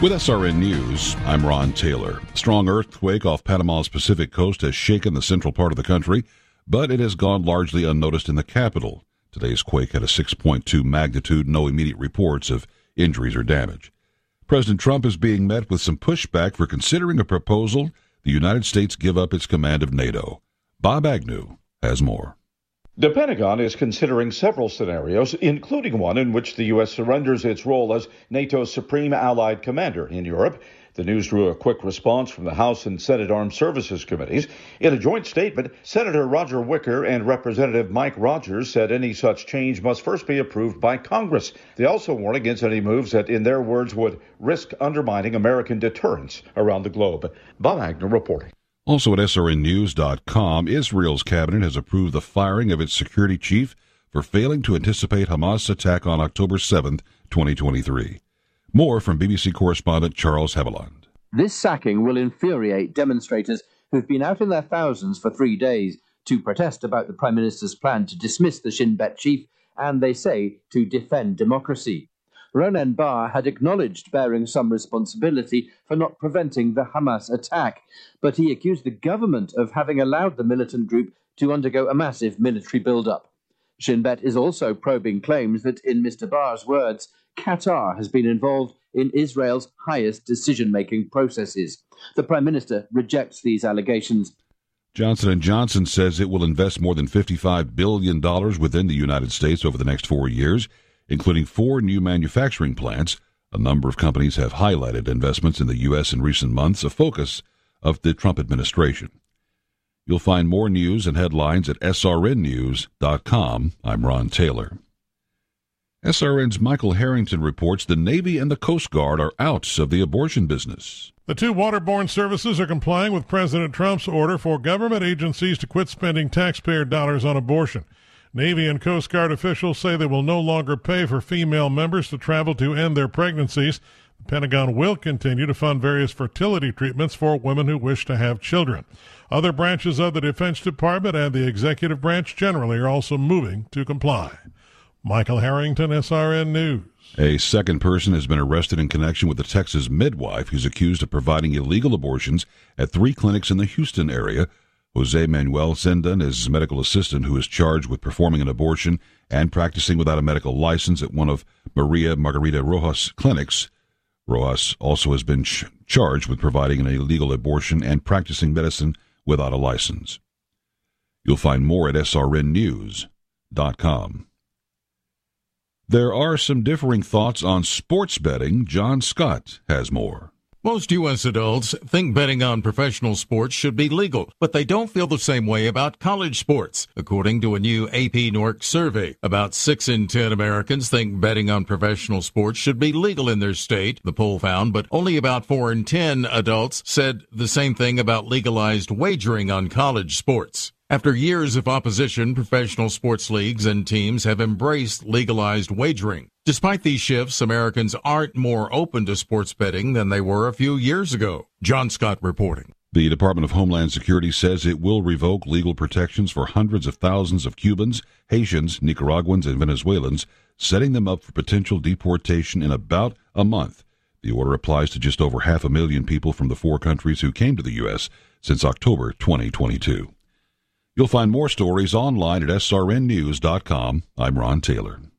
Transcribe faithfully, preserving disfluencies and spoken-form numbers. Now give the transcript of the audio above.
With S R N News, I'm Ron Taylor. A strong earthquake off Panama's Pacific coast has shaken the central part of the country, but it has gone largely unnoticed in the capital. Today's quake had a six point two magnitude, no immediate reports of injuries or damage. President Trump is being met with some pushback for considering a proposal the United States give up its command of NATO. Bob Agnew has more. The Pentagon is considering several scenarios, including one in which the U S surrenders its role as NATO's supreme allied commander in Europe. The news drew a quick response from the House and Senate Armed Services Committees. In a joint statement, Senator Roger Wicker and Representative Mike Rogers said any such change must first be approved by Congress. They also warned against any moves that, in their words, would risk undermining American deterrence around the globe. Bob Agnew reporting. Also at S R N news dot com, Israel's cabinet has approved the firing of its security chief for failing to anticipate Hamas' attack on October seventh, twenty twenty-three. More from B B C correspondent Charles Haviland. This sacking will infuriate demonstrators who've been out in their thousands for three days to protest about the Prime Minister's plan to dismiss the Shin Bet chief and, they say, to defend democracy. Ronen Bar had acknowledged bearing some responsibility for not preventing the Hamas attack, but he accused the government of having allowed the militant group to undergo a massive military build-up. Shin Bet is also probing claims that, in Mister Barr's words, Qatar has been involved in Israel's highest decision-making processes. The Prime Minister rejects these allegations. Johnson and Johnson says it will invest more than fifty-five billion dollars within the United States over the next four years, including four new manufacturing plants. A number of companies have highlighted investments in the U S in recent months, a focus of the Trump administration. You'll find more news and headlines at S R N news dot com. I'm Ron Taylor. S R N's Michael Harrington reports the Navy and the Coast Guard are out of the abortion business. The two waterborne services are complying with President Trump's order for government agencies to quit spending taxpayer dollars on abortion. Navy and Coast Guard officials say they will no longer pay for female members to travel to end their pregnancies. The Pentagon will continue to fund various fertility treatments for women who wish to have children. Other branches of the Defense Department and the executive branch generally are also moving to comply. Michael Harrington, S R N News. A second person has been arrested in connection with a Texas midwife who's accused of providing illegal abortions at three clinics in the Houston area. Jose Manuel Zendan is a medical assistant who is charged with performing an abortion and practicing without a medical license at one of Maria Margarita Rojas clinics. Rojas also has been ch- charged with providing an illegal abortion and practicing medicine without a license. You'll find more at S R N news dot com. There are some differing thoughts on sports betting. John Scott has more. Most U S adults think betting on professional sports should be legal, but they don't feel the same way about college sports. According to a new A P N O R C survey, about six in ten Americans think betting on professional sports should be legal in their state, the poll found, but only about four in ten adults said the same thing about legalized wagering on college sports. After years of opposition, professional sports leagues and teams have embraced legalized wagering. Despite these shifts, Americans aren't more open to sports betting than they were a few years ago. John Scott reporting. The Department of Homeland Security says it will revoke legal protections for hundreds of thousands of Cubans, Haitians, Nicaraguans, and Venezuelans, setting them up for potential deportation in about a month. The order applies to just over half a million people from the four countries who came to the U S since October twenty twenty-two. You'll find more stories online at S R N news dot com. I'm Ron Taylor.